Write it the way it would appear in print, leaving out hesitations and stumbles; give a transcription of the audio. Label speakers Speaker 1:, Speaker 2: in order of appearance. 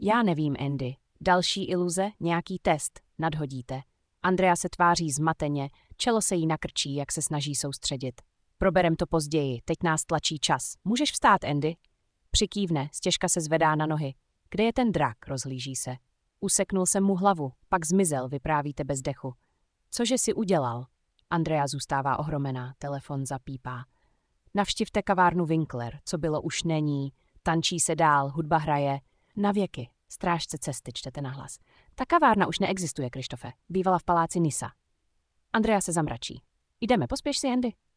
Speaker 1: Já nevím, Andy. Další iluze, nějaký test, nadhodíte. Andrea se tváří zmateně, čelo se jí nakrčí, jak se snaží soustředit. Proberem to později, teď nás tlačí čas. Můžeš vstát, Andy? Přikývne, stěžka se zvedá na nohy. Kde je ten drak, rozhlíží se. Useknul jsem mu hlavu, pak zmizel, vyprávíte bez dechu. Cože si udělal? Andrea zůstává ohromená, telefon zapípá. Navštivte kavárnu Winkler, co bylo už není, tančí se dál, hudba hraje. Na věky, strážce cesty, čtete nahlas. Ta kavárna už neexistuje, Krištofe, bývala v paláci Nisa. Andrea se zamračí. Jdeme, pospěš si, Andy.